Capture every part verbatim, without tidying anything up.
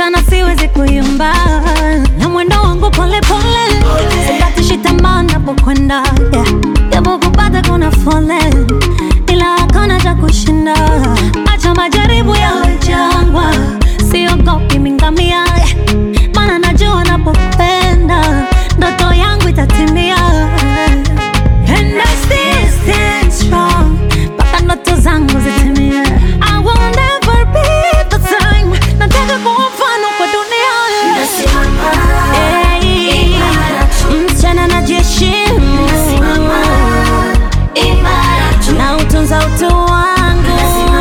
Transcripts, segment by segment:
mchana siwezi kuyumba, na mwendo wangu pole pole, sikatishi tamaa napokwenda, yeah. Japo kupata kuna foleni, ila hakuna cha kushinda. Acha majaribu yawe jangwa, siogopi mingamia, maana najua napopenda ndoto yangu itatimia. And I still stand strong, mpaka ndoto zangu zitimie. I will never be the same, nataka kuwa mfano kwa dunia. Hey, msichana najiheshimu, na utunza utu wangu.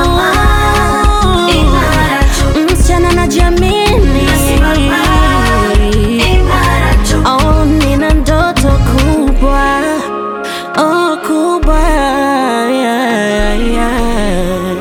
Msichana najiamini, oh, nina ndoto kubwa, oh, kubwa, yeah, yeah.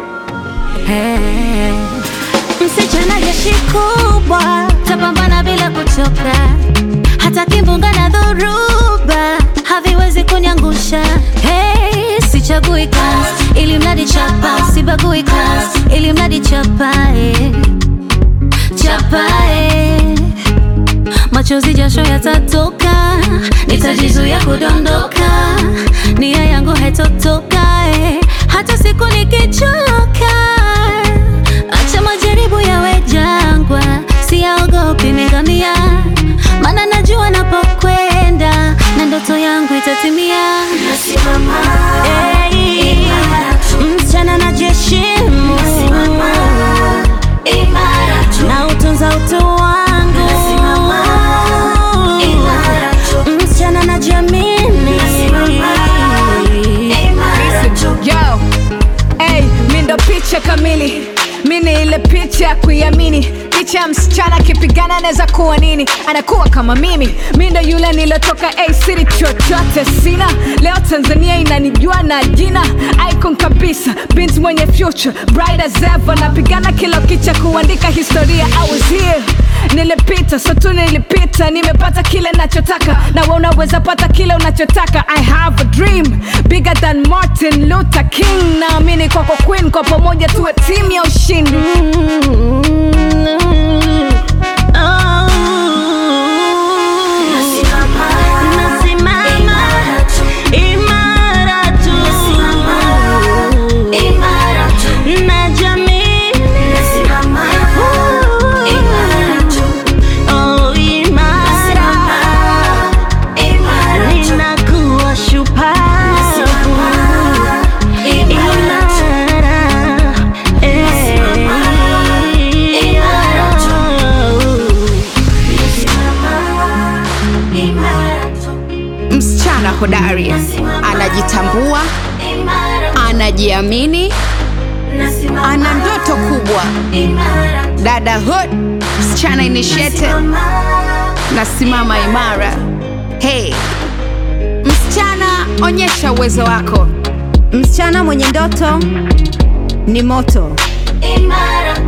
Hey. Msichana jeshi kubwa, tapambana bila kuchoka, hata kimbunga na dhoruba haviwezi kuniangusha. Hey, sichagui kazi, ili mradi chapa, sibagui kazi, ili mradi chapa, eh. Chapa, eh. Machozi jasho yatatoka, nitajizuia kudondoka, nia yangu haitotoka, eh. Hata siku nikichoka, acha majaribu yawe jangwa, siyaogopi mingamia, maana najua napokwenda na ndoto yangu itatimia. Hey, msichana najiheshimu, na utunza utu wangu. Msichana najiamini. Yo, hey, mi ndo picha kamili, mi ni ile picha ya kuiamini. Picha ya msichana kipigana anaweza kuwa nini, anakuwa kama mimi. Mi ndo yule nilotoka A-City, chochote sina. Leo Tanzania inanijua na jina, icon kabisa, binti mwenye future, bright as ever. Napigana kila kicha kuandika historia. I was here, nilipita, so tu nilipita. Nimepata kile nachotaka, na wewe unaweza pata kile unachotaka. I have a dream bigger than Martin Luther King. Naamini kwako queen, kwa pamoja tuwe team ya ushindi. Msichana hodari, anajitambua, anajiamini, ana ndoto kubwa. Dada hood, msichana initiated, nasimama imara. Hey, msichana onyesha uwezo wako. Msichana mwenye ndoto ni moto.